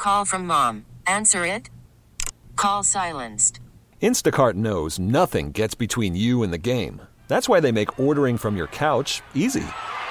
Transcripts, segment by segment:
Call from mom. Answer it. Call silenced. Instacart knows nothing gets between you and the game. That's why they make ordering from your couch easy.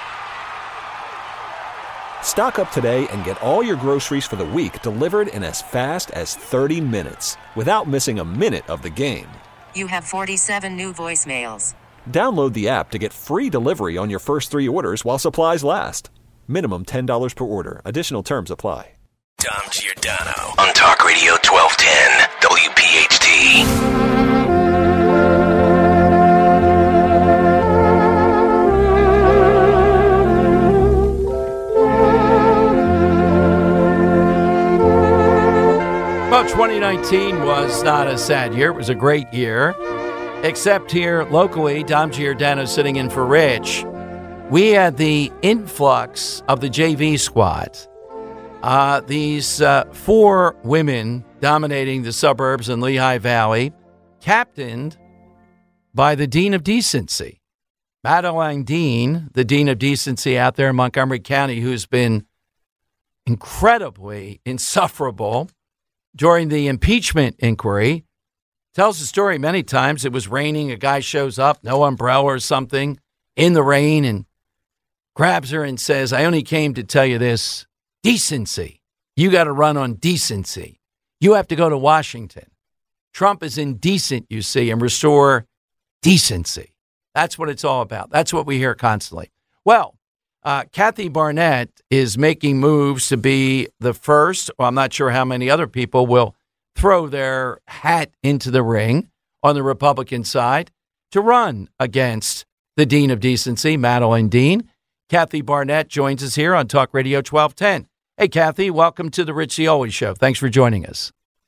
Stock up today and get all your groceries for the week delivered in as fast as 30 minutes without missing a minute of the game. You have 47 new voicemails. Download the app to get free delivery on your first 3 orders while supplies last. Minimum $10 per order. Additional terms apply. Dom Giordano on Talk Radio 1210 WPHT. Well, 2019 was not a sad year. It was a great year. Except here locally, Dom Giordano sitting in for Rich. We had the influx of the JV squad. These 4 women dominating the suburbs in Lehigh Valley, captained by the Dean of Decency, Madeleine Dean, the Dean of Decency out there in Montgomery County, who's been incredibly insufferable during the impeachment inquiry. Tells the story many times. It was raining. A guy shows up, no umbrella or something, in the rain, and grabs her and says, I only came to tell you this. Decency. You got to run on decency. You have to go to Washington. Trump is indecent, you see, and restore decency. That's what it's all about. That's what we hear constantly. Well, Kathy Barnett is making moves to be the first, well, I'm not sure how many other people will throw their hat into the ring on the Republican side to run against the Dean of Decency, Madeleine Dean. Kathy Barnett joins us here on Talk Radio 1210. Hey, Kathy, welcome to the Rich Cioli Show. Thanks for joining us.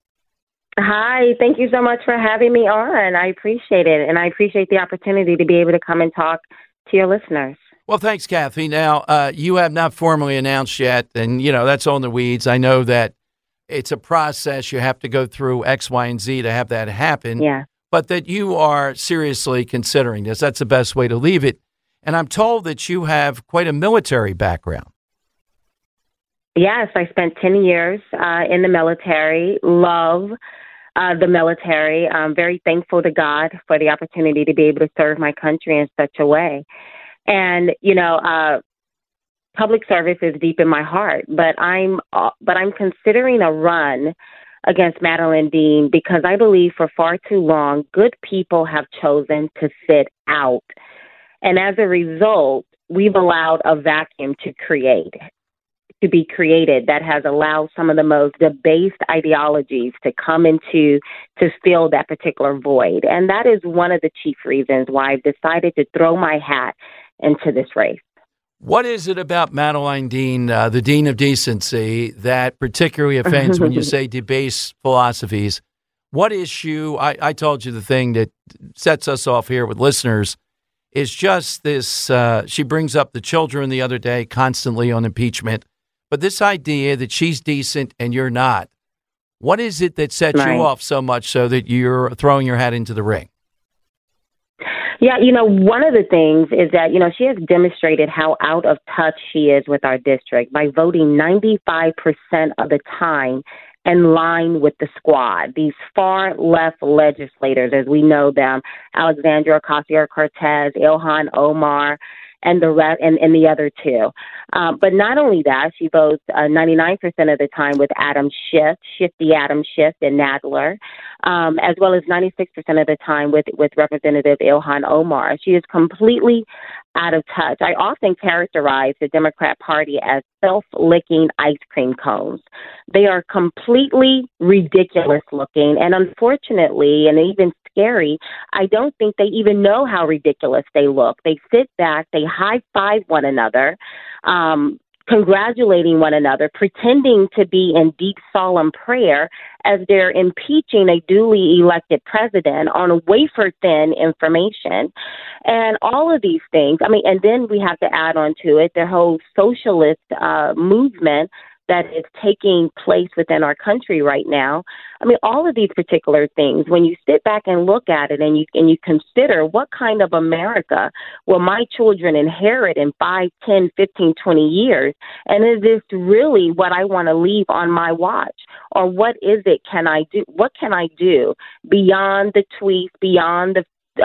Hi, thank you so much for having me on. I appreciate it, and I appreciate the opportunity to be able to come and talk to your listeners. Well, thanks, Kathy. Now, you have not formally announced yet, and, you know, that's on the weeds. I know that it's a process. You have to go through X, Y, and Z to have that happen. Yeah. But that you are seriously considering this. That's the best way to leave it. And I'm told that you have quite a military background. Yes, I spent 10 years in the military. Love the military. I'm very thankful to God for the opportunity to be able to serve my country in such a way. And, you know, public service is deep in my heart, but I'm considering a run against Madeleine Dean because I believe for far too long, good people have chosen to sit out. And as a result, we've allowed a vacuum to be created that has allowed some of the most debased ideologies to come to fill that particular void. And that is one of the chief reasons why I've decided to throw my hat into this race. What is it about Madeleine Dean, the Dean of Decency, that particularly offends when you say debased philosophies? What issue, I told you the thing that sets us off here with listeners is just this, she brings up the children the other day constantly on impeachment, but this idea that she's decent and you're not. What is it that sets you off so much so that you're throwing your hat into the ring? Yeah, you know, one of the things is that, you know, she has demonstrated how out of touch she is with our district by voting 95% of the time in line with the squad. These far left legislators, as we know them, Alexandria Ocasio-Cortez, Ilhan Omar, and the other two. But not only that, she votes 99% of the time with Adam Schiff, and Nadler, as well as 96% of the time with Representative Ilhan Omar. She is completely out of touch. I often characterize the Democrat Party as self-licking ice cream cones. They are completely ridiculous looking, and unfortunately, and even scary, I don't think they even know how ridiculous they look. They sit back, they high-five one another, congratulating one another, pretending to be in deep, solemn prayer as they're impeaching a duly elected president on wafer-thin information. And all of these things, I mean, and then we have to add on to it the whole socialist movement that is taking place within our country right now. I mean, all of these particular things, when you sit back and look at it and you consider what kind of America will my children inherit in 5, 10, 15, 20 years, and is this really what I want to leave on my watch? Or what is it can I do? What can I do beyond the tweets, beyond the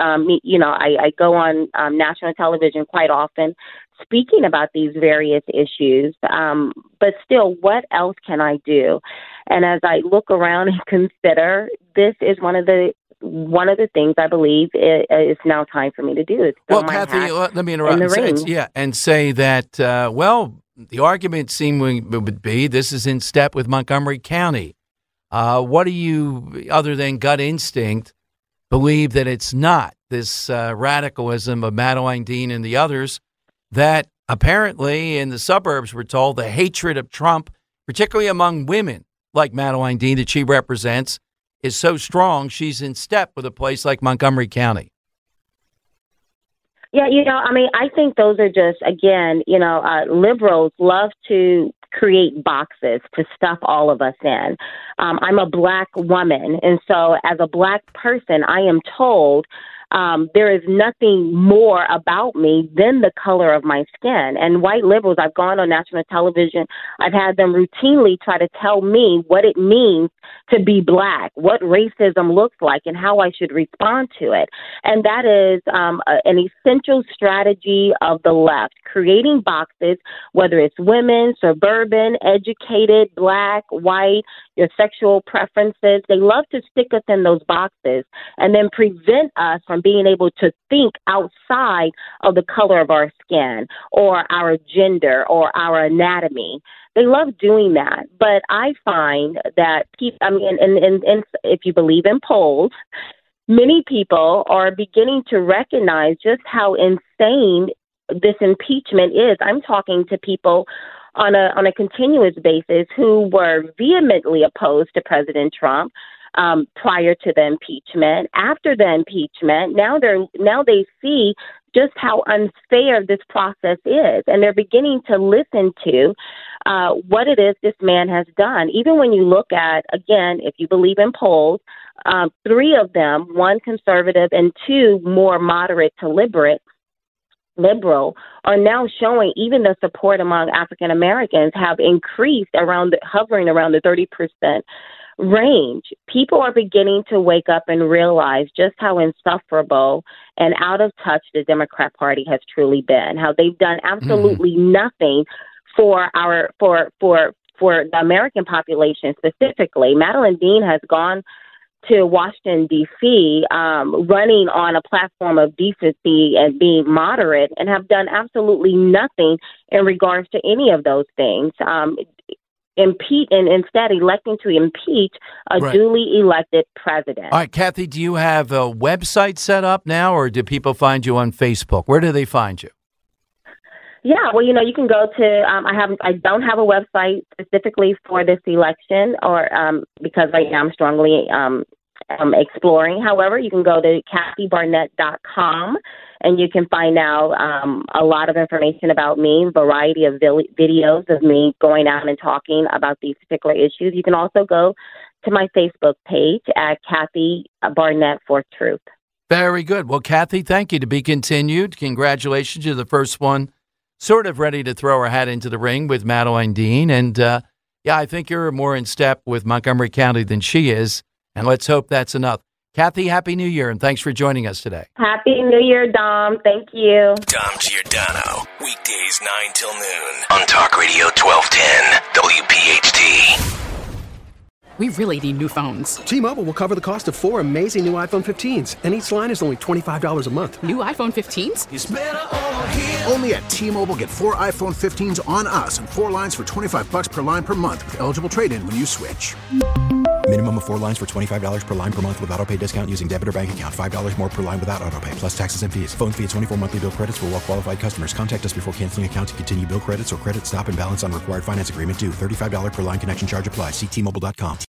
I go on national television quite often speaking about these various issues, but still, what else can I do? And as I look around and consider, this is one of the things I believe is now time for me to do. Well, Kathy, let me interrupt. And say that, the argument would be this is in step with Montgomery County. What do you, other than gut instinct, believe that it's not this radicalism of Madeleine Dean and the others that apparently in the suburbs, we're told, the hatred of Trump, particularly among women like Madeleine Dean that she represents, is so strong she's in step with a place like Montgomery County? Yeah, I think those are just, again, liberals love to create boxes to stuff all of us in. I'm a Black woman, and so as a Black person, I am told there is nothing more about me than the color of my skin. And white liberals, I've gone on national television, I've had them routinely try to tell me what it means to be Black, what racism looks like, and how I should respond to it. And that is an essential strategy of the left, creating boxes, whether it's women, suburban, educated, Black, white, your sexual preferences. They love to stick us in those boxes and then prevent us from being able to think outside of the color of our skin or our gender or our anatomy. They love doing that. But I find that and if you believe in polls, many people are beginning to recognize just how insane this impeachment is. I'm talking to people on a continuous basis who were vehemently opposed to President Trump prior to the impeachment. After the impeachment, now they see just how unfair this process is, and they're beginning to listen to what it is this man has done. Even when you look at, again, if you believe in polls, 3 of them, 1 conservative and 2 more moderate to liberal, are now showing even the support among African Americans have increased hovering around the 30% range. People are beginning to wake up and realize just how insufferable and out of touch the Democrat Party has truly been, how they've done absolutely nothing for the American population specifically. Madeleine Dean has gone to Washington, D.C., running on a platform of decency and being moderate, and have done absolutely nothing in regards to any of those things. Instead electing to impeach a duly elected president. All right, Kathy, do you have a website set up now, or do people find you on Facebook? Where do they find you? Yeah, well, you can go to. I don't have a website specifically for this election, or because right now I'm strongly exploring. However, you can go to KathyBarnett.com, and you can find out a lot of information about me, a variety of videos of me going out and talking about these particular issues. You can also go to my Facebook page at Kathy Barnett for Truth. Very good. Well, Kathy, thank you. To be continued. Congratulations. You're the first one sort of ready to throw her hat into the ring with Madeleine Dean. And, I think you're more in step with Montgomery County than she is. And let's hope that's enough. Kathy, Happy New Year, and thanks for joining us today. Happy New Year, Dom. Thank you. Dom Giordano, weekdays 9 till noon on Talk Radio 1210, WPHT. We really need new phones. T-Mobile will cover the cost of 4 amazing new iPhone 15s, and each line is only $25 a month. New iPhone 15s? It's better over here. Only at T-Mobile, get 4 iPhone 15s on us and 4 lines for $25 per line per month with eligible trade-in when you switch. Minimum of 4 lines for $25 per line per month with autopay discount using debit or bank account. $5 more per line without autopay, plus taxes and fees. Phone fee at 24 monthly bill credits for well-qualified customers. Contact us before canceling account to continue bill credits or credit stop and balance on required finance agreement due. $35 per line connection charge applies. See T-Mobile.com.